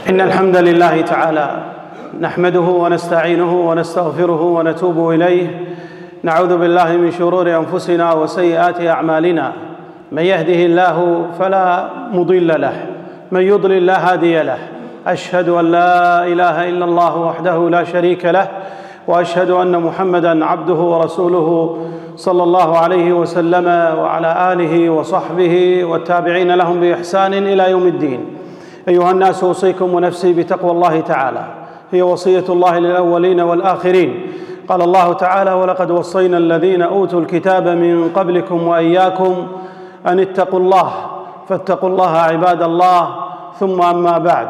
إن الحمد لله تعالى نحمده ونستعينه ونستغفره ونتوب إليه. نعوذ بالله من شرور أنفسنا وسيئات أعمالنا. من يهده الله فلا مضل له، من يضلل لا هادي له. أشهد أن لا إله إلا الله وحده لا شريك له، وأشهد أن محمدًا عبده ورسوله صلى الله عليه وسلم وعلى آله وصحبه والتابعين لهم بإحسان إلى يوم الدين. أيها الناس، أوصيكم ونفسي بتقوى الله تعالى، هي وصية الله للأولين والآخرين. قال الله تعالى: ولقد وصينا الذين أوتوا الكتاب من قبلكم وإياكم أن اتقوا الله، فاتقوا الله عباد الله. ثم أما بعد،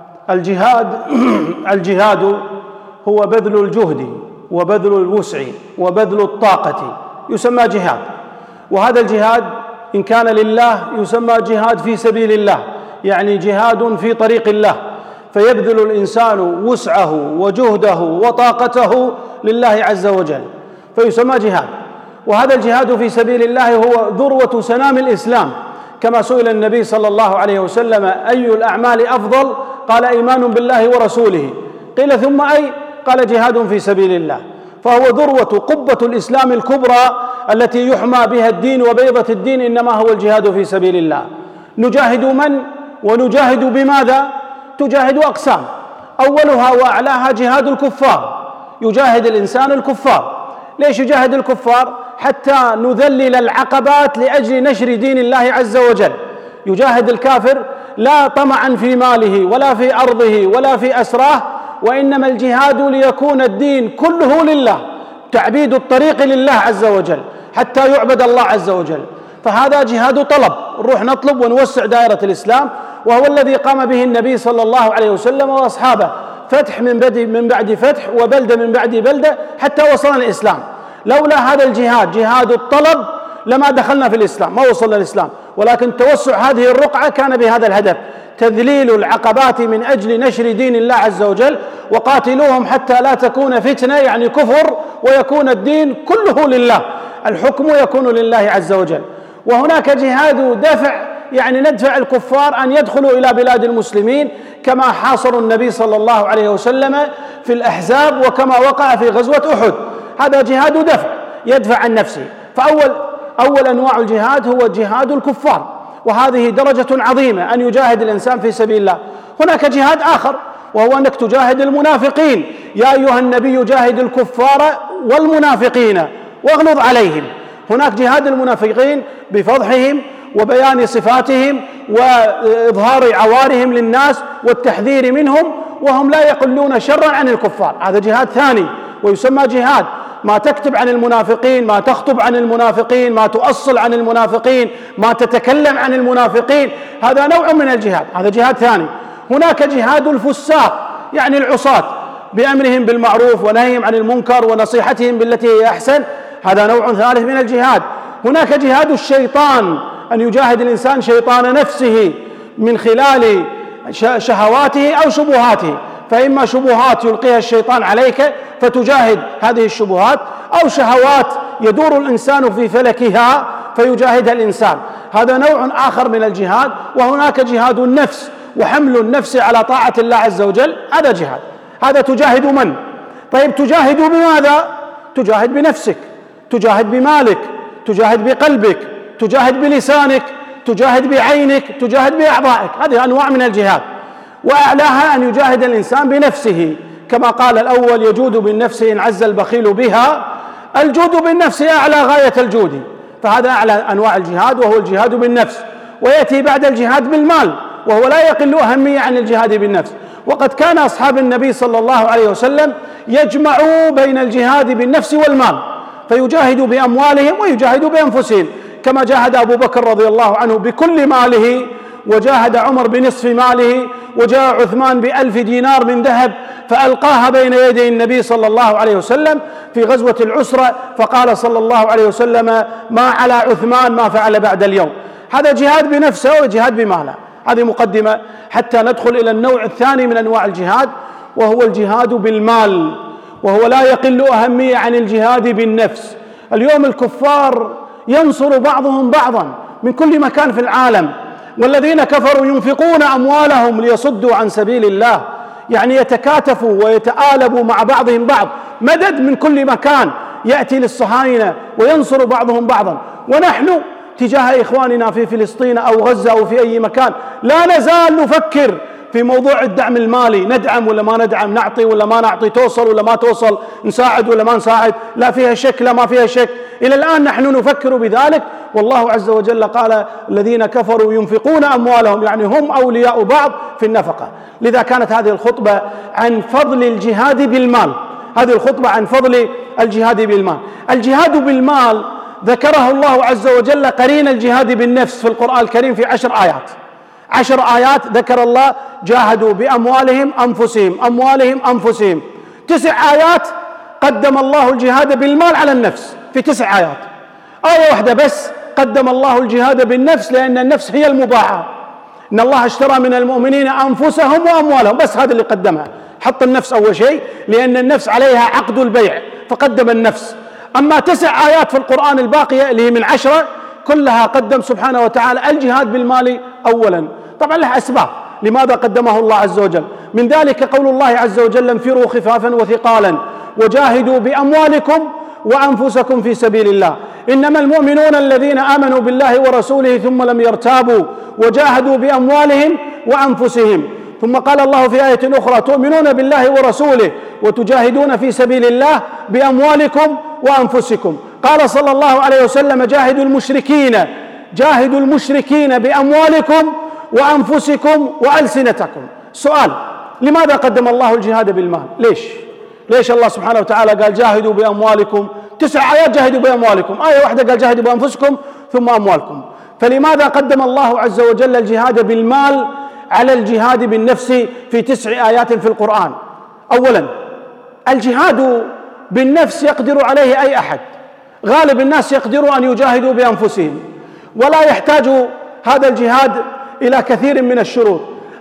الجهاد هو بذل الجهد وبذل الوسع وبذل الطاقة، يسمى جهاد. وهذا الجهاد إن كان لله يسمى جهاد في سبيل الله، يعني جهاد في طريق الله، فيبذل الإنسان وسعه وجهده وطاقته لله عز وجل فيسمى جهاد. وهذا الجهاد في سبيل الله هو ذروة سنام الإسلام، كما سئل النبي صلى الله عليه وسلم: أي الأعمال أفضل؟ قال: إيمان بالله ورسوله. قيل: ثم أي؟ قال: جهاد في سبيل الله. فهو ذروة قبة الإسلام الكبرى التي يحمى بها الدين وبيضة الدين، إنما هو الجهاد في سبيل الله. نجاهد من؟ ونجاهد بماذا؟ تجاهد أقسام، أولها وأعلاها جهاد الكفار. يجاهد الإنسان الكفار. ليش يجاهد الكفار؟ حتى نذلل العقبات لأجل نشر دين الله عز وجل. يجاهد الكافر لا طمعا في ماله ولا في أرضه ولا في أسراه، وإنما الجهاد ليكون الدين كله لله، تعبيد الطريق لله عز وجل حتى يعبد الله عز وجل. فهذا جهاد طلب، نروح نطلب ونوسع دائرة الإسلام، وهو الذي قام به النبي صلى الله عليه وسلم وأصحابه، فتح من بعد فتح وبلدة من بعد بلدة حتى وصلنا الإسلام. لولا هذا الجهاد، جهاد الطلب، لما دخلنا في الإسلام، ما وصلنا الإسلام. ولكن توسع هذه الرقعة كان بهذا الهدف: تذليل العقبات من أجل نشر دين الله عز وجل. وقاتلوهم حتى لا تكون فتنة، يعني كفر، ويكون الدين كله لله، الحكم يكون لله عز وجل. وهناك جهاد دفع، يعني ندفع الكفار أن يدخلوا إلى بلاد المسلمين، كما حاصروا النبي صلى الله عليه وسلم في الأحزاب، وكما وقع في غزوة أحد. هذا جهاد دفع، يدفع عن نفسه. فأول أنواع الجهاد هو جهاد الكفار، وهذه درجة عظيمة، أن يجاهد الإنسان في سبيل الله. هناك جهاد آخر، وهو أنك تجاهد المنافقين. يا أيها النبي جاهد الكفار والمنافقين واغلظ عليهم. هناك جهاد المنافقين بفضحهم وبيان صفاتهم وإظهار عوارهم للناس والتحذير منهم، وهم لا يقلون شرا عن الكفار. هذا جهاد ثاني ويسمى جهاد. ما تكتب عن المنافقين، ما تخطب عن المنافقين، ما تؤصل عن المنافقين، ما تتكلم عن المنافقين، هذا نوع من الجهاد، هذا جهاد ثاني. هناك جهاد الفساق، يعني العصاة، بأمرهم بالمعروف ونهيهم عن المنكر ونصيحتهم بالتي هي أحسن، هذا نوع ثالث من الجهاد. هناك جهاد الشيطان، أن يجاهد الإنسان شيطان نفسه من خلال شهواته أو شبهاته. فإما شبهات يلقيها الشيطان عليك فتجاهد هذه الشبهات، أو شهوات يدور الإنسان في فلكها فيجاهدها الإنسان، هذا نوع آخر من الجهاد. وهناك جهاد النفس، وحمل النفس على طاعة الله عز وجل، هذا جهاد. هذا تجاهد من؟ طيب، تجاهد بماذا؟ تجاهد بنفسك، تجاهد بمالك، تجاهد بقلبك، تجاهد بلسانك، تجاهد بعينك، تجاهد بأعضائك. هذه أنواع من الجهاد. وأعلاها أن يجاهد الإنسان بنفسه، كما قال الأول: يجود بالنفس إن عز البخيل بها. الجود بالنفس أعلى غاية الجود، فهذا أعلى أنواع الجهاد، وهو الجهاد بالنفس. ويأتي بعد الجهاد بالمال، وهو لا يقل أهمية عن الجهاد بالنفس. وقد كان أصحاب النبي صلى الله عليه وسلم يجمعوا بين الجهاد بالنفس والمال، فيجاهدوا بأموالهم ويجاهدوا بأنفسهم، كما جاهد أبو بكر رضي الله عنه بكل ماله، وجاهد عمر بنصف ماله، وجاء عثمان ب1000 دينار من ذهب فألقاها بين يدي النبي صلى الله عليه وسلم في غزوة العسرة، فقال صلى الله عليه وسلم: ما على عثمان ما فعل بعد اليوم. هذا جهاد بنفسه وجهاد بماله. هذه مقدمة حتى ندخل إلى النوع الثاني من أنواع الجهاد، وهو الجهاد بالمال، وهو لا يقل أهمية عن الجهاد بالنفس. اليوم الكفار ينصر بعضهم بعضا من كل مكان في العالم، والذين كفروا ينفقون أموالهم ليصدوا عن سبيل الله، يعني يتكاتفوا ويتآلبوا مع بعضهم بعض، مدد من كل مكان يأتي للصهاينة وينصر بعضهم بعضا. ونحن تجاه إخواننا في فلسطين أو غزة أو في أي مكان لا نزال نفكر في موضوع الدعم المالي، ندعم ولا ما ندعم، نعطي ولا ما نعطي، توصل ولا ما توصل، نساعد ولا ما نساعد، لا فيها شك لا ما فيها شك. إلى الآن نحن نفكر بذلك، والله عز وجل قال الذين كفروا ينفقون أموالهم، يعني هم أولياء بعض في النفقة. لذا كانت هذه الخطبة عن فضل الجهاد بالمال، هذه الخطبة عن فضل الجهاد بالمال. الجهاد بالمال ذكره الله عز وجل قرين الجهاد بالنفس في القرآن الكريم في 10 آيات. 10 آيات ذكر الله جاهدوا بأموالهم أنفسهم، أموالهم أنفسهم. 9 آيات قدم الله الجهاد بالمال على النفس في 9 آيات. آية واحدة بس قدم الله الجهاد بالنفس، لأن النفس هي المباحة. إن الله اشترى من المؤمنين أنفسهم وأموالهم، بس هذا اللي قدمها، حط النفس أول شيء، لأن النفس عليها عقد البيع فقدم النفس. أما 9 آيات في القرآن الباقية اللي هي من 10 كلها قدم سبحانه وتعالى الجهاد بالمال أولا. طبعا له أسباب لماذا قدمه الله عز وجل، من ذلك قول الله عز وجل انفروا خفافا وثقالا وجاهدوا بأموالكم وأنفسكم في سبيل الله، إنما المؤمنون الذين آمنوا بالله ورسوله ثم لم يرتابوا وجاهدوا بأموالهم وأنفسهم. ثم قال الله في آية أخرى تؤمنون بالله ورسوله وتجاهدون في سبيل الله بأموالكم وأنفسكم. قال صلى الله عليه وسلم جاهدوا المشركين بأموالكم وأنفسكم وألسنتكم. سؤال: لماذا قدم الله الجهاد بالمال؟ ليش الله سبحانه وتعالى قال جاهدوا بأموالكم؟ 9 آيات جاهدوا بأموالكم، آية واحدة قال جاهدوا بأنفسكم ثم أموالكم. فلماذا قدم الله عز وجل الجهاد بالمال على الجهاد بالنفس في 9 آيات في القرآن؟ أولا، الجهاد بالنفس يقدر عليه أي أحد، غالب الناس يقدروا أن يجاهدوا بأنفسهم، ولا يحتاج هذا الجهاد إلى كثير من الشروط.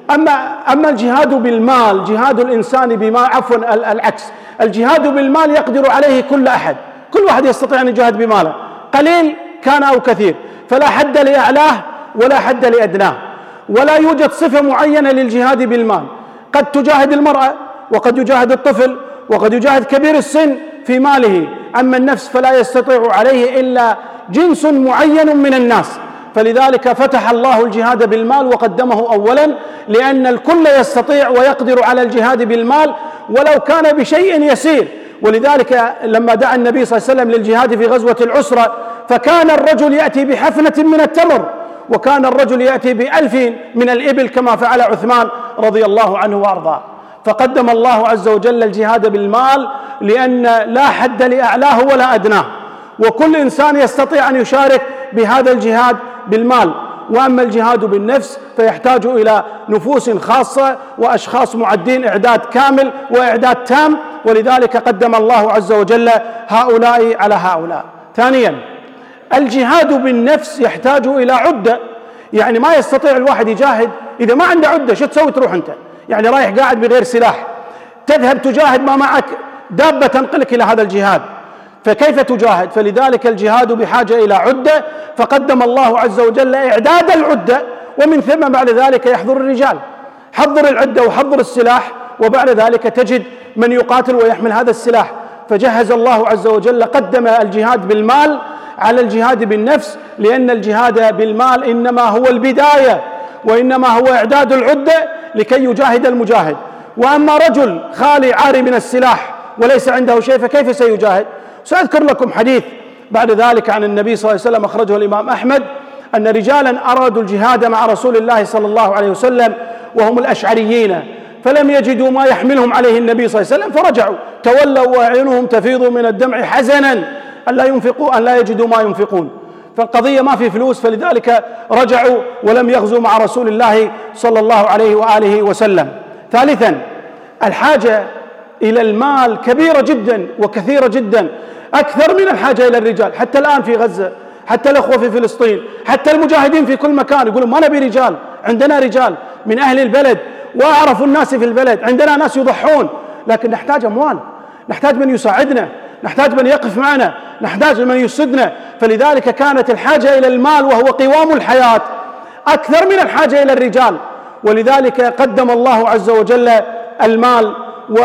أما الجهاد بالمال، جهاد الإنسان العكس، الجهاد بالمال يقدر عليه كل أحد، كل واحد يستطيع أن يجاهد بماله، قليل كان أو كثير، فلا حد لأعلاه ولا حد لأدناه، ولا يوجد صفة معينة للجهاد بالمال. قد تجاهد المرأة، وقد يجاهد الطفل، وقد يجاهد كبير السن في ماله. أما النفس فلا يستطيع عليه إلا جنس معين من الناس، فلذلك فتح الله الجهاد بالمال وقدمه أولا، لأن الكل يستطيع ويقدر على الجهاد بالمال ولو كان بشيء يسير. ولذلك لما دعا النبي صلى الله عليه وسلم للجهاد في غزوة العسرة، فكان الرجل يأتي بحفنة من التمر، وكان الرجل يأتي ب1000 من الإبل كما فعل عثمان رضي الله عنه وأرضاه. فقدم الله عز وجل الجهاد بالمال لأن لا حد لأعلاه ولا أدناه، وكل إنسان يستطيع أن يشارك بهذا الجهاد بالمال. وأما الجهاد بالنفس فيحتاج إلى نفوس خاصة وأشخاص معدين إعداد كامل وإعداد تام، ولذلك قدم الله عز وجل هؤلاء على هؤلاء. ثانيا، الجهاد بالنفس يحتاج إلى عدة، يعني ما يستطيع الواحد يجاهد إذا ما عنده عدة. شو تسوي؟ تروح أنت يعني رايح قاعد بغير سلاح، تذهب تجاهد ما معك دابة تنقلك إلى هذا الجهاد، فكيف تجاهد؟ فلذلك الجهاد بحاجة إلى عدة، فقدم الله عز وجل إعداد العدة، ومن ثم بعد ذلك يحضر الرجال. حضر العدة وحضر السلاح، وبعد ذلك تجد من يقاتل ويحمل هذا السلاح. فجهز الله عز وجل، قدم الجهاد بالمال على الجهاد بالنفس، لأن الجهاد بالمال إنما هو البداية، وإنما هو إعداد العدة لكي يجاهد المجاهد. وأما رجل خالي عاري من السلاح وليس عنده شيء فكيف سيجاهد؟ سأذكر لكم حديث بعد ذلك عن النبي صلى الله عليه وسلم أخرجه الإمام أحمد، أن رجالا أرادوا الجهاد مع رسول الله صلى الله عليه وسلم وهم الأشعريين، فلم يجدوا ما يحملهم عليه النبي صلى الله عليه وسلم، فرجعوا تولوا وأعينهم تفيض من الدمع حزنا أن لا يجدوا ما ينفقون. فالقضية ما في فلوس، فلذلك رجعوا ولم يغزوا مع رسول الله صلى الله عليه وآله وسلم. ثالثا، الحاجة إلى المال كبيرة جدا وكثيرة جدا، أكثر من الحاجة إلى الرجال. حتى الآن في غزة، حتى الأخوة في فلسطين، حتى المجاهدين في كل مكان يقولون ما نبي رجال، عندنا رجال من أهل البلد وأعرف الناس في البلد، عندنا ناس يضحون، لكن نحتاج أموال، نحتاج من يساعدنا، نحتاج من يقف معنا، نحتاج من يسدنا. فلذلك كانت الحاجة إلى المال وهو قوام الحياة أكثر من الحاجة إلى الرجال، ولذلك قدم الله عز وجل المال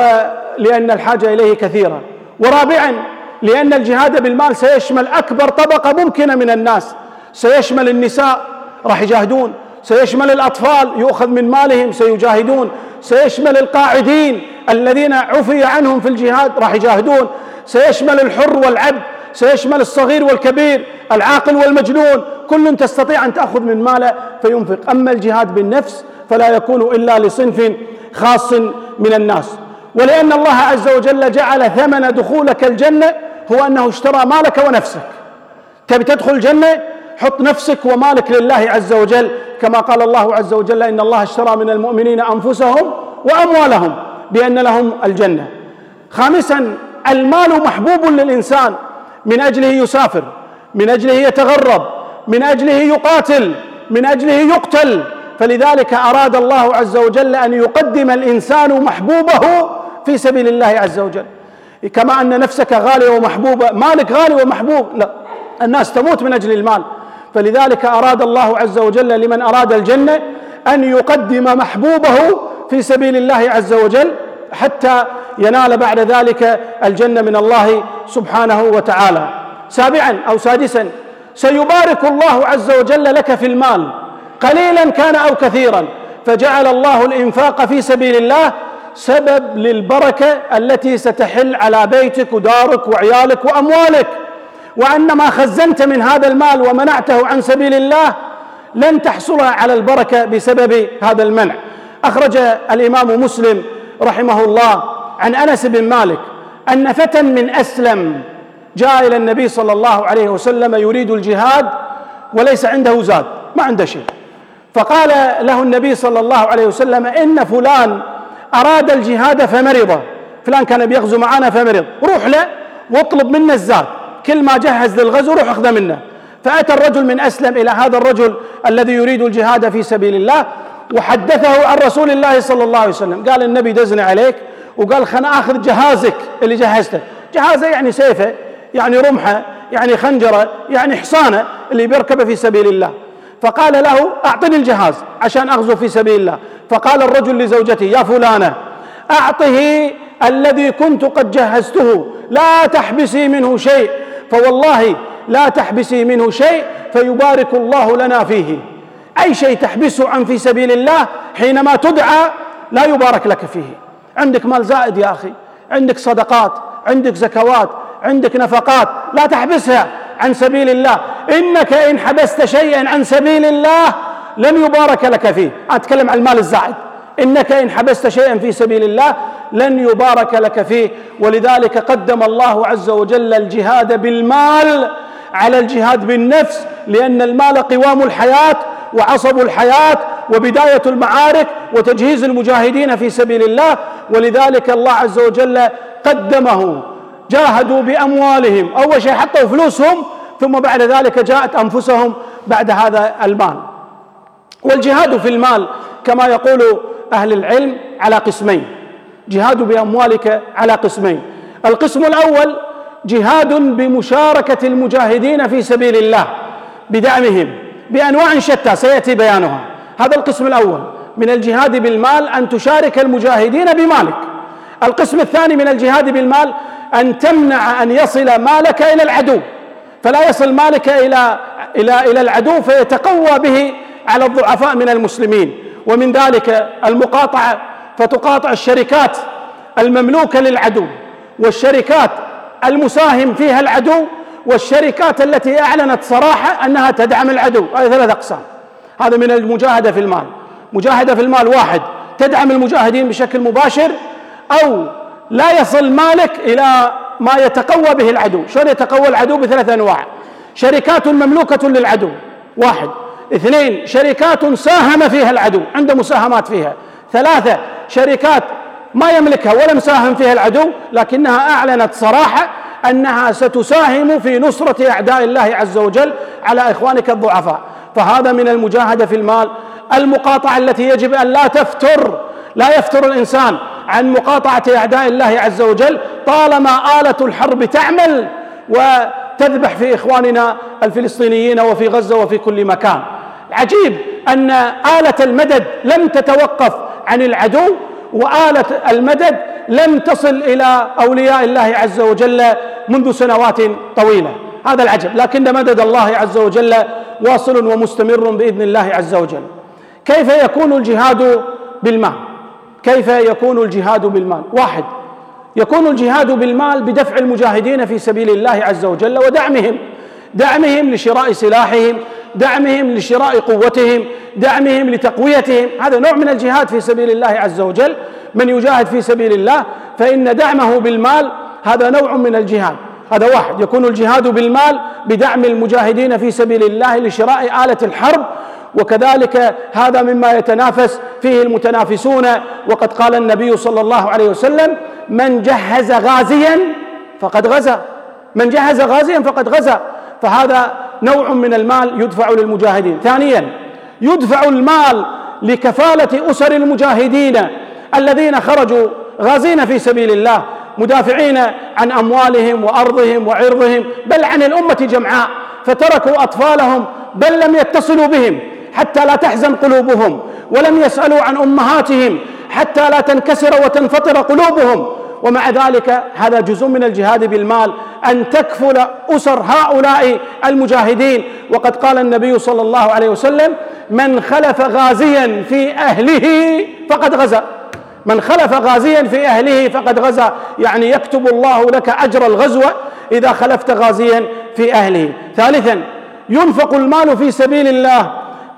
ولأن الحاجة إليه كثيرة. ورابعا لأن الجهاد بالمال سيشمل أكبر طبقة ممكنة من الناس، سيشمل النساء راح يجاهدون، سيشمل الأطفال يؤخذ من مالهم سيجاهدون، سيشمل القاعدين الذين عفي عنهم في الجهاد راح يجاهدون، سيشمل الحر والعبد، سيشمل الصغير والكبير، العاقل والمجنون، كل تستطيع أن تأخذ من ماله فينفق. أما الجهاد بالنفس فلا يكون إلا لصنف خاص من الناس. ولأن الله عز وجل جعل ثمن دخولك الجنة هو أنه اشترى مالك ونفسك. تبي تدخل الجنة حط نفسك ومالك لله عز وجل، كما قال الله عز وجل إن الله اشترى من المؤمنين أنفسهم وأموالهم بأن لهم الجنة. خامسا المال محبوب للإنسان، من أجله يسافر، من أجله يتغرب، من أجله يقاتل، من أجله يقتل. فلذلك أراد الله عز وجل أن يقدم الإنسان محبوبه في سبيل الله عز وجل. كما أن نفسك غالية ومحبوبة، مالك غالي ومحبوب، لا، الناس تموت من أجل المال. فلذلك أراد الله عز وجل لمن أراد الجنة أن يقدم محبوبه في سبيل الله عز وجل حتى ينال بعد ذلك الجنة من الله سبحانه وتعالى. سابعا أو سادسا سيبارك الله عز وجل لك في المال قليلا كان أو كثيرا، فجعل الله الإنفاق في سبيل الله سبب للبركة التي ستحل على بيتك ودارك وعيالك وأموالك. وأن ما خزنت من هذا المال ومنعته عن سبيل الله لن تحصل على البركة بسبب هذا المنع. أخرج الإمام مسلم رحمه الله عن أنس بن مالك أن فتى من أسلم جاء إلى النبي صلى الله عليه وسلم يريد الجهاد وليس عنده زاد، ما عنده شيء، فقال له النبي صلى الله عليه وسلم إن فلان أراد الجهاد فمرض، فلان كان بيغزو معنا فمرض، روح له واطلب منه الزاد، كل ما جهز للغزو روح أخذ منه. فأتى الرجل من أسلم إلى هذا الرجل الذي يريد الجهاد في سبيل الله وحدثه عن رسول الله صلى الله عليه وسلم. قال النبي دزني عليك وقال خلنا آخذ جهازك اللي جهزته، جهازه يعني سيفه، يعني رمحه، يعني خنجره، يعني حصانه اللي بيركبه في سبيل الله. فقال له أعطني الجهاز عشان أغزو في سبيل الله. فقال الرجل لزوجته يا فلانة أعطه الذي كنت قد جهزته، لا تحبسي منه شيء، فوالله لا تحبسي منه شيء فيبارك الله لنا فيه. أي شيء تحبسه عن في سبيل الله حينما تدعى لا يبارك لك فيه. عندك مال زائد يا أخي، عندك صدقات، عندك زكوات، عندك نفقات، لا تحبسها عن سبيل الله. إنك إن حبست شيئا عن سبيل الله لن يبارك لك فيه. أتكلم عن المال الزائد، إنك إن حبست شيئا في سبيل الله لن يبارك لك فيه. ولذلك قدم الله عز وجل الجهاد بالمال على الجهاد بالنفس، لأن المال قوام الحياة وعصب الحياة وبداية المعارك وتجهيز المجاهدين في سبيل الله. ولذلك الله عز وجل قدمه، جاهدوا بأموالهم، أول شيء حطوا فلوسهم ثم بعد ذلك جاءت أنفسهم بعد هذا المال. والجهاد في المال كما يقول أهل العلم على قسمين، جهاد بأموالك على قسمين. القسم الأول جهاد بمشاركة المجاهدين في سبيل الله بدعمهم بأنواع شتى سيأتي بيانها. هذا القسم الأول من الجهاد بالمال، أن تشارك المجاهدين بمالك. القسم الثاني من الجهاد بالمال أن تمنع أن يصل مالك إلى العدو، فلا يصل مالك إلى العدو فيتقوى به على الضعفاء من المسلمين. ومن ذلك المقاطعة، فتقاطع الشركات المملوكة للعدو، والشركات المساهم فيها العدو، والشركات التي أعلنت صراحة أنها تدعم العدو. هذه ثلاث أقسام. هذا من المجاهدة في المال. مجاهدة في المال واحد تدعم المجاهدين بشكل مباشر، أو لا يصل مالك إلى ما يتقوى به العدو. شلون يتقوى العدو؟ بثلاث أنواع: شركات مملوكة للعدو واحد، اثنين شركات ساهم فيها العدو عنده مساهمات فيها، ثلاثة شركات ما يملكها ولا مساهم فيها العدو لكنها أعلنت صراحة أنها ستساهم في نصرة أعداء الله عز وجل على إخوانك الضعفاء. فهذا من المجاهدة في المال. المقاطعة التي يجب أن لا يفتر الإنسان عن مقاطعة أعداء الله عز وجل طالما آلة الحرب تعمل وتذبح في إخواننا الفلسطينيين وفي غزة وفي كل مكان. عجيب أن آلة المدد لم تتوقف عن العدو، وآلة المدد لم تصل إلى أولياء الله عز وجل منذ سنوات طويلة. هذا العجب، لكن مدد الله عز وجل واصل ومستمر بإذن الله عز وجل. كيف يكون الجهاد بالمال؟ كيف يكون الجهاد بالمال؟ واحد، يكون الجهاد بالمال بدفع المجاهدين في سبيل الله عز وجل ودعمهم لشراء سلاحهم، دعمهم لشراء قوتهم، دعمهم لتقويتهم. هذا نوع من الجهاد في سبيل الله عز وجل. من يجاهد في سبيل الله فإن دعمه بالمال هذا نوع من الجهاد. هذا واحد، يكون الجهاد بالمال بدعم المجاهدين في سبيل الله لشراء آلة الحرب، وكذلك هذا مما يتنافس فيه المتنافسون. وقد قال النبي صلى الله عليه وسلم: من جهز غازيا فقد غزا، من جهز غازيا فقد غزا. فهذا نوع من المال يدفع للمجاهدين. ثانيا، يدفع المال لكفالة أسر المجاهدين الذين خرجوا غازين في سبيل الله، مدافعين عن أموالهم وأرضهم وعرضهم، بل عن الأمة جمعاء، فتركوا أطفالهم بل لم يتصلوا بهم حتى لا تحزن قلوبهم، ولم يسألوا عن أمهاتهم حتى لا تنكسر وتنفطر قلوبهم. ومع ذلك هذا جزء من الجهاد بالمال، أن تكفل أسر هؤلاء المجاهدين. وقد قال النبي صلى الله عليه وسلم: من خلف غازيا في أهله فقد غزا. من خلف غازيا في أهله فقد غزا، يعني يكتب الله لك أجر الغزوة إذا خلفت غازيا في أهله. ثالثا، ينفق المال في سبيل الله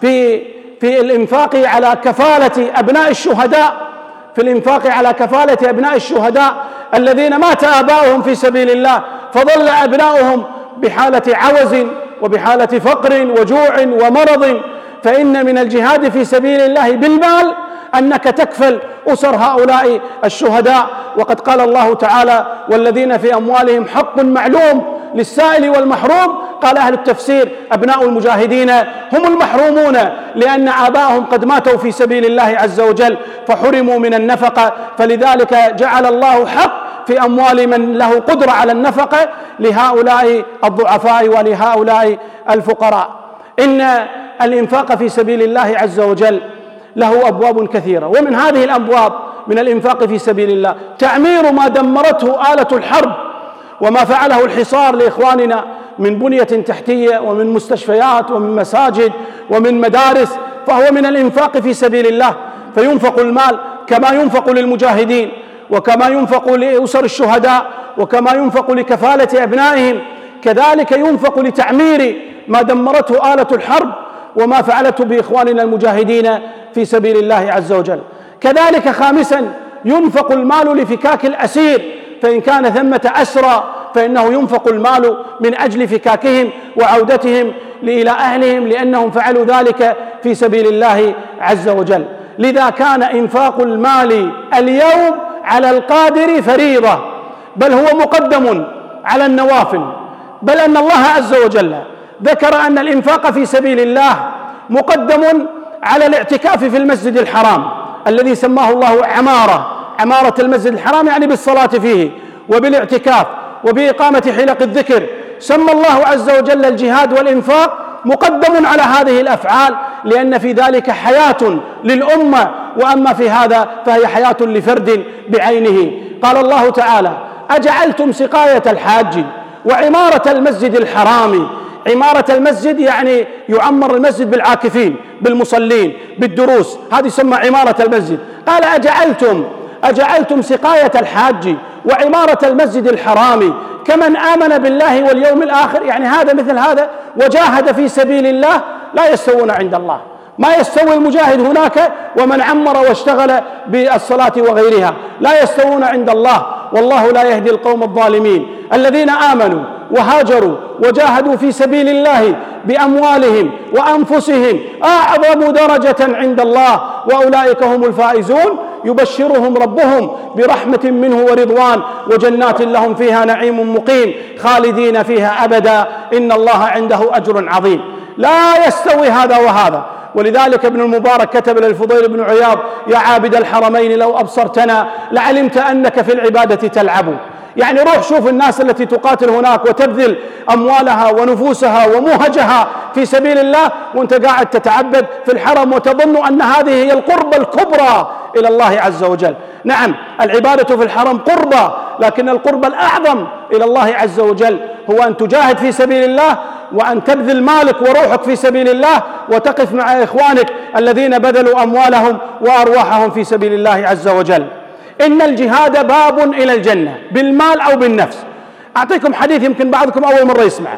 في الإنفاق على كفالة أبناء الشهداء، في الإنفاق على كفالة أبناء الشهداء الذين مات آباؤهم في سبيل الله، فظل أبناؤهم بحالة عوز وبحالة فقر وجوع ومرض. فإن من الجهاد في سبيل الله بالمال أنك تكفل أسر هؤلاء الشهداء. وقد قال الله تعالى: والذين في أموالهم حق معلوم للسائل والمحروم. قال أهل التفسير: أبناء المجاهدين هم المحرومون، لأن آباءهم قد ماتوا في سبيل الله عز وجل فحرموا من النفقة، فلذلك جعل الله حق في أموال من له قدرة على النفقة لهؤلاء الضعفاء ولهؤلاء الفقراء. إن الإنفاق في سبيل الله عز وجل له أبواب كثيرة، ومن هذه الأبواب من الإنفاق في سبيل الله تعمير ما دمرته آلة الحرب وما فعله الحصار لإخواننا من بنية تحتية ومن مستشفيات ومن مساجد ومن مدارس، فهو من الإنفاق في سبيل الله. فينفق المال كما ينفق للمجاهدين، وكما ينفق لأسر الشهداء، وكما ينفق لكفالة أبنائهم، كذلك ينفق لتعمير ما دمرته آلة الحرب وما فعلته بإخواننا المجاهدين في سبيل الله عز وجل. كذلك خامسا، ينفق المال لفكاك الأسير، فإن كان ثمة أسرى فإنه ينفق المال من أجل فكاكهم وعودتهم إلى أهلهم، لأنهم فعلوا ذلك في سبيل الله عز وجل. لذا كان إنفاق المال اليوم على القادر فريضة، بل هو مقدم على النوافل، بل أن الله عز وجل ذكر أن الإنفاق في سبيل الله مقدم على الاعتكاف في المسجد الحرام الذي سماه الله عمارة المسجد الحرام، يعني بالصلاة فيه وبالاعتكاف وبإقامة حلق الذكر. سمى الله عز وجل الجهاد والإنفاق مقدم على هذه الأفعال، لأن في ذلك حياة للأمة، وأما في هذا فهي حياة لفرد بعينه. قال الله تعالى: أجعلتم سقاية الحاج وعمارة المسجد الحرام. عمارة المسجد يعني يعمر المسجد بالعاكفين بالمصلين بالدروس، هذه يسمى عمارة المسجد. قال: أجعلتم سقاية الحاج وعمارة المسجد الحرام كمن آمن بالله واليوم الآخر، يعني هذا مثل هذا وجاهد في سبيل الله لا يستوون عند الله. ما يستوي المجاهد هناك ومن عمر واشتغل بالصلاة وغيرها، لا يستوون عند الله، والله لا يهدي القوم الظالمين. الذين آمنوا وهاجروا وجاهدوا في سبيل الله بأموالهم وأنفسهم أعظم درجة عند الله، وأولئك هم الفائزون. يبشرهم ربهم برحمة منه ورضوان وجنات لهم فيها نعيم مقيم خالدين فيها أبدا إن الله عنده أجر عظيم. لا يستوي هذا وهذا. ولذلك ابن المبارك كتب للفضيل بن عياض: يا عابد الحرمين لو أبصرتنا لعلمت أنك في العبادة تلعب، يعني روح شوف الناس التي تقاتل هناك وتبذل أموالها ونفوسها ومهجها في سبيل الله، وأنت قاعد تتعبد في الحرم وتظن أن هذه هي القربة الكبرى إلى الله عز وجل. نعم، العبادة في الحرم قربة، لكن القربة الأعظم إلى الله عز وجل هو أن تجاهد في سبيل الله، وأن تبذل مالك وروحك في سبيل الله، وتقف مع إخوانك الذين بذلوا أموالهم وأرواحهم في سبيل الله عز وجل. إن الجهاد باب إلى الجنة بالمال أو بالنفس. أعطيكم حديث يمكن بعضكم أول مرة يسمعه،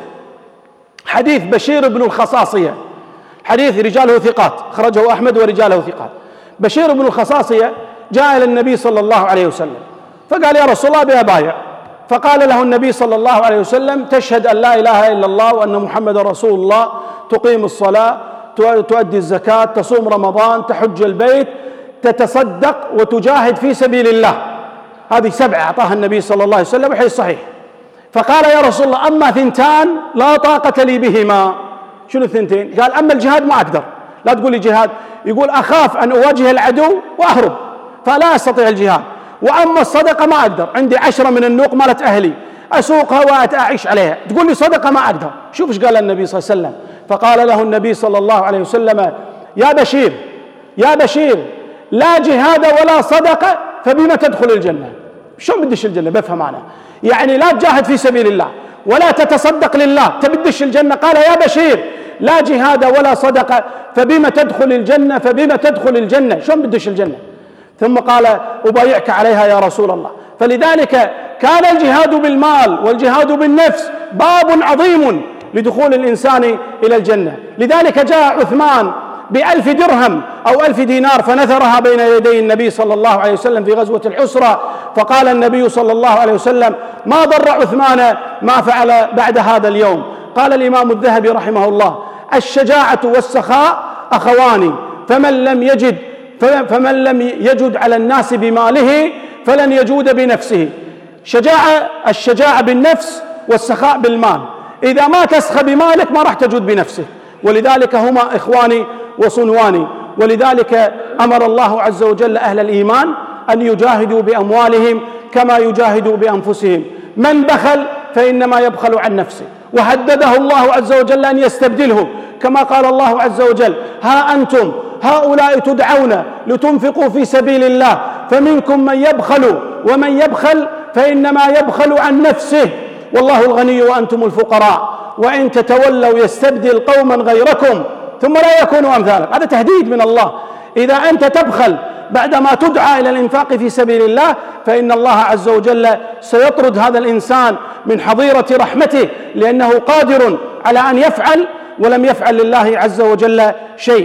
حديث بشير بن الخصاصية، حديث رجاله ثقات، أخرجه أحمد ورجاله ثقات. بشير بن الخصاصية جاء إلى النبي صلى الله عليه وسلم فقال: يا رسول الله بأبايع. فقال له النبي صلى الله عليه وسلم: تشهد أن لا إله إلا الله وأن محمد رسول الله، تقيم الصلاة، تؤدي الزكاة، تصوم رمضان، تحج البيت، تتصدق وتجاهد في سبيل الله. هذه 7 أعطاها النبي صلى الله عليه وسلم، وحديث صحيح. فقال: يا رسول الله أما 2 لا طاقة لي بهما. شنو 2؟ قال: أما الجهاد ما أقدر. لا تقول لي جهاد، يقول أخاف أن أواجه العدو وأهرب فلا أستطيع الجهاد. وأما الصدقة ما أقدر، عندي 10 من النوق مالت أهلي أسوقها وأعيش عليها، تقول لي صدقة ما أقدر. شوف إيش قال النبي صلى الله عليه وسلم. فقال له النبي صلى الله عليه وسلم: يا بشير، يا بشير، لا جهاد ولا صدقة فبما تدخل الجنة. شو بدش الجنة؟ بفهم أنا، يعني لا تجاهد في سبيل الله ولا تتصدق لله تبدش الجنة. قال: يا بشير، لا جهاد ولا صدقة فبما تدخل الجنة، فبما تدخل الجنة، شو بدش الجنة؟ ثم قال: أبايعك عليها يا رسول الله. فلذلك كان الجهاد بالمال والجهاد بالنفس باب عظيم لدخول الإنسان إلى الجنة. لذلك جاء عثمان ب1000 درهم أو 1000 دينار فنثرها بين يدي النبي صلى الله عليه وسلم في غزوة العسرة، فقال النبي صلى الله عليه وسلم: ما ضر عثمان ما فعل بعد هذا اليوم. قال الإمام الذهبي رحمه الله: الشجاعة والسخاء أخوان، فمن لم يجد على الناس بماله فلن يجود بنفسه. الشجاعة بالنفس والسخاء بالمال. إذا ما تسخى بمالك ما راح تجود بنفسك، ولذلك هما إخواني وصنواني. ولذلك أمر الله عز وجل أهل الإيمان أن يجاهدوا بأموالهم كما يجاهدوا بأنفسهم. من بخل فإنما يبخل عن نفسه، وهدده الله عز وجل أن يستبدله، كما قال الله عز وجل: ها أنتم هؤلاء تدعون لتنفقوا في سبيل الله فمنكم من يبخل ومن يبخل فإنما يبخل عن نفسه والله الغني وأنتم الفقراء وإن تتولوا يستبدل قوما غيركم ثم لا يكونوا أمثالك. هذا تهديد من الله. إذا أنت تبخل بعدما تدعى إلى الإنفاق في سبيل الله فإن الله عز وجل سيطرد هذا الإنسان من حظيرة رحمته، لأنه قادر على أن يفعل ولم يفعل لله عز وجل شيء.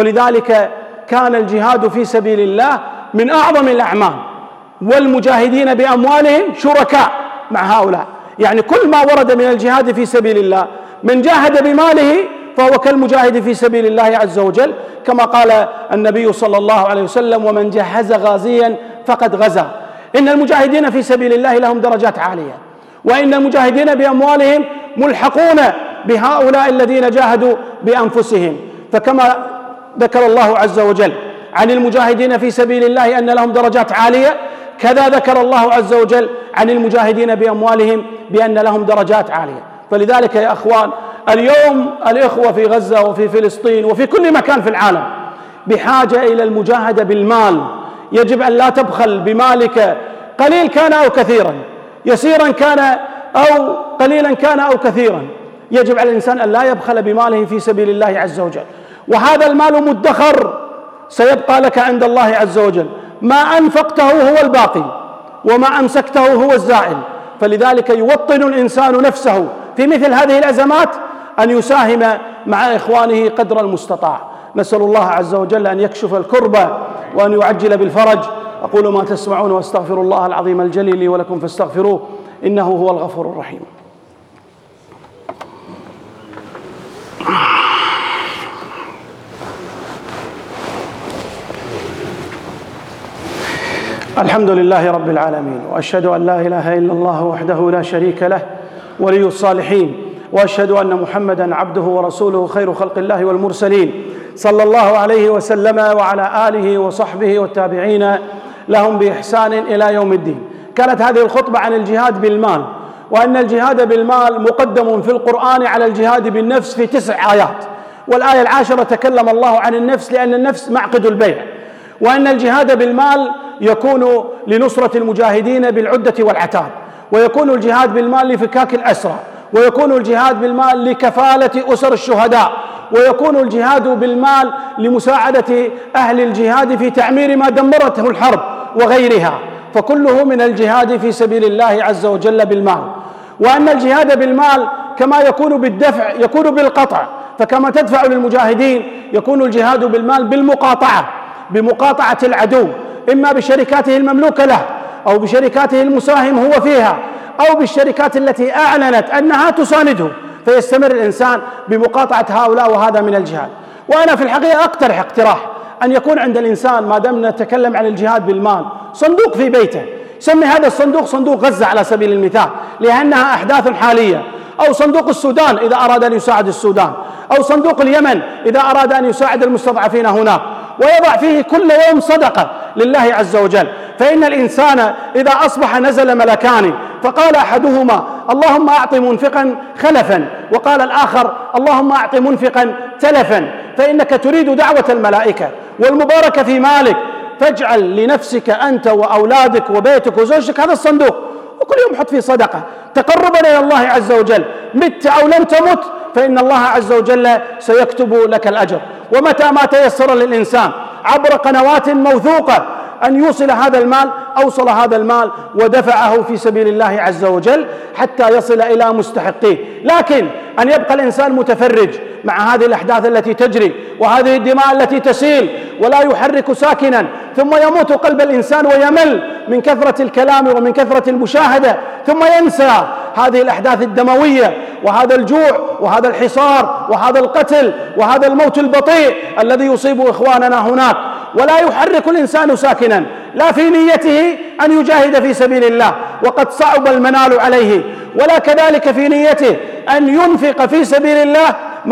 ولذلك كان الجهاد في سبيل الله من أعظم الأعمال، والمجاهدين بأموالهم شركاء مع هؤلاء. يعني كل ما ورد من الجهاد في سبيل الله، من جاهد بماله فهو كالمجاهد في سبيل الله عز وجل، كما قال النبي صلى الله عليه وسلم: ومن جهز غازيا فقد غزا. إن المجاهدين في سبيل الله لهم درجات عالية، وإن المجاهدين بأموالهم ملحقون بهؤلاء الذين جاهدوا بأنفسهم. فكما ذكر الله عز وجل عن المجاهدين في سبيل الله أن لهم درجات عالية، كذا ذكر الله عز وجل عن المجاهدين بأموالهم بأن لهم درجات عالية. فلذلك يا أخوان، اليوم الإخوة في غزة وفي فلسطين وفي كل مكان في العالم بحاجة إلى المجاهدة بالمال. يجب أن لا تبخل بمالك، قليل كان أو كثيرا، يسيرا كان أو قليلا كان أو كثيرا. يجب على الإنسان أن لا يبخل بماله في سبيل الله عز وجل، وهذا المال مدخر سيبقى لك عند الله عز وجل. ما أنفقته هو الباقي وما أمسكته هو الزائل. فلذلك يوطن الإنسان نفسه في مثل هذه الأزمات أن يساهم مع إخوانه قدر المستطاع. نسأل الله عز وجل أن يكشف الكربة وأن يعجل بالفرج. أقول ما تسمعون واستغفر الله العظيم الجليل لي ولكم فاستغفروه إنه هو الغفور الرحيم. الحمد لله رب العالمين، وأشهد أن لا إله إلا الله وحده لا شريك له ولي الصالحين، وأشهد أن محمدًا عبده ورسوله خير خلق الله والمرسلين، صلى الله عليه وسلم وعلى آله وصحبه والتابعين لهم بإحسان إلى يوم الدين. كانت هذه الخطبة عن الجهاد بالمال، وأن الجهاد بالمال مقدم في القرآن على الجهاد بالنفس في 9 آيات. والآية 10 تكلم الله عن النفس لأن النفس معقد البيع، وأن الجهاد بالمال يكون لنصرة المجاهدين بالعدة والعتاد، ويكون الجهاد بالمال لفكاك الأسرى، ويكون الجهاد بالمال لكفالة أسر الشهداء، ويكون الجهاد بالمال لمساعدة أهل الجهاد في تعمير ما دمرته الحرب وغيرها، فكله من الجهاد في سبيل الله عز وجل بالمال. وأن الجهاد بالمال كما يكون بالدفع يكون بالقطع، فكما تدفع للمجاهدين يكون الجهاد بالمال بالمقاطعة، بمقاطعة العدو، إما بشركاته المملوكة له أو بشركاته المساهم هو فيها أو بالشركات التي أعلنت أنها تسانده، فيستمر الإنسان بمقاطعة هؤلاء، وهذا من الجهاد. وأنا في الحقيقة أقترح اقتراح أن يكون عند الإنسان ما دام نتكلم عن الجهاد بالمال صندوق في بيته، سمي هذا الصندوق صندوق غزة على سبيل المثال لأنها أحداث حالية، أو صندوق السودان إذا أراد أن يساعد السودان، أو صندوق اليمن إذا أراد أن يساعد المستضعفين هناك، ويضع فيه كل يوم صدقة لله عز وجل. فإن الإنسان إذا أصبح نزل ملكان، فقال أحدهما اللهم أعط منفقا خلفا، وقال الآخر اللهم أعط منفقا تلفا، فإنك تريد دعوة الملائكة والمباركة في مالك، فاجعل لنفسك أنت وأولادك وبيتك وزوجتك هذا الصندوق، وكل يوم حط فيه صدقة تقربا إلى الله عز وجل، مت أو لم تمت فإن الله عز وجل سيكتب لك الأجر. ومتى ما تيسر للإنسان عبر قنوات موثوقة أن يوصل هذا المال أوصل هذا المال ودفعه في سبيل الله عز وجل حتى يصل إلى مستحقيه. لكن أن يبقى الإنسان متفرج مع هذه الأحداث التي تجري وهذه الدماء التي تسيل ولا يحرك ساكنا، ثم يموت قلب الإنسان ويمل من كثرة الكلام ومن كثرة المشاهدة، ثم ينسى هذه الأحداث الدموية وهذا الجوع وهذا الحصار وهذا القتل وهذا الموت البطيء الذي يصيب إخواننا هناك، ولا يحرك الإنسان ساكنا لا في نيته أن يجاهد في سبيل الله وقد صعب المنال عليه، ولا كذلك في نيته أن ينفق في سبيل الله ما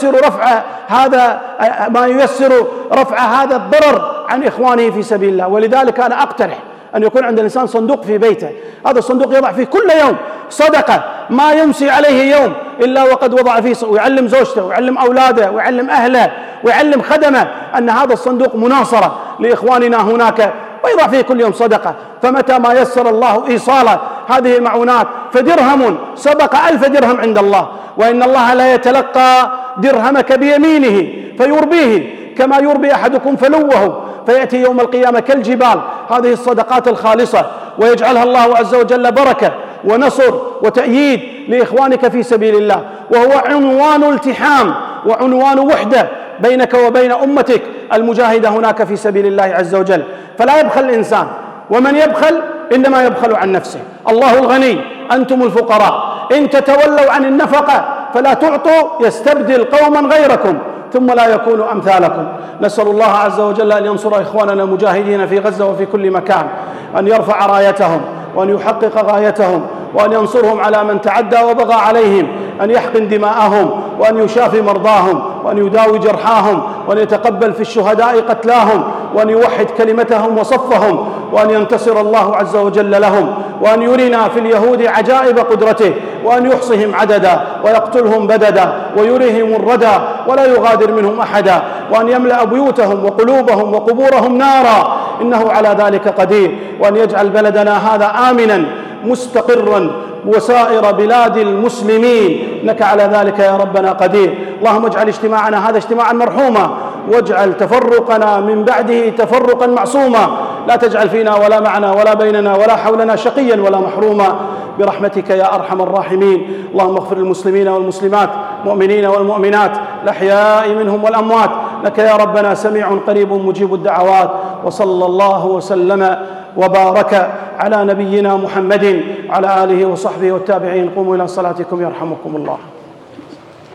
ييسر رفع هذا الضرر عن إخوانه في سبيل الله. ولذلك أنا أقترح أن يكون عند الإنسان صندوق في بيته، هذا الصندوق يضع فيه كل يوم صدقة، ما يمسي عليه يوم إلا وقد وضع فيه، ويعلم زوجته ويعلم أولاده ويعلم أهله ويعلم خدمه أن هذا الصندوق مناصرة لإخواننا هناك، ويضع فيه كل يوم صدقة. فمتى ما يسر الله إيصال هذه المعونات فدرهم سبق 1000 درهم عند الله، وإن الله لا يتلقى درهمك بيمينه فيربيه كما يربي أحدكم فلوه، فيأتي يوم القيامة كالجبال هذه الصدقات الخالصة، ويجعلها الله عز وجل بركة ونصر وتأييد لإخوانك في سبيل الله، وهو عنوان التحام وعنوان وحدة بينك وبين أمتك المجاهدة هناك في سبيل الله عز وجل. فلا يبخل الإنسان، ومن يبخل إنما يبخل عن نفسه. الله الغني أنتم الفقراء، إن تتولوا عن النفقة فلا تعطوا يستبدل قوما غيركم ثم لا يكونوا أمثالكم. نسأل الله عز وجل أن ينصر إخواننا المجاهدين في غزة وفي كل مكان، أن يرفع رايتهم وأن يحقق غايتهم، وأن ينصرهم على من تعدى وبغى عليهم، أن يحقن دماءهم وأن يشافي مرضاهم وأن يداوي جرحاهم، وأن يتقبل في الشهداء قتلاهم، وأن يوحد كلمتهم وصفهم، وأن ينتصر الله عز وجل لهم، وأن يرنا في اليهود عجائب قدرته، وأن يحصهم عددا ويقتلهم بددا ويريهم الردى ولا يغادر منهم أحدا، وأن يملأ بيوتهم وقلوبهم وقبورهم نارا إنه على ذلك قدير، وأن يجعل بلدنا هذا آمنا مستقرا وسائر بلاد المسلمين، إنك على ذلك يا ربنا قدير. اللهم اجعل اجتماعنا هذا اجتماعا مرحوما، واجعل تفرقنا من بعده تفرقا معصوما، لا تجعل فينا ولا معنا ولا بيننا ولا حولنا شقيا ولا محروما برحمتك يا أرحم الراحمين. اللهم اغفر للمسلمين والمسلمات، المؤمنين والمؤمنات، الأحياء منهم والأموات، لك يا ربنا سميع قريب مجيب الدعوات. وصلى الله وسلم وبارك على نبينا محمد وعلى آله وصحبه والتابعين. قوموا إلى صلاتكم يرحمكم الله.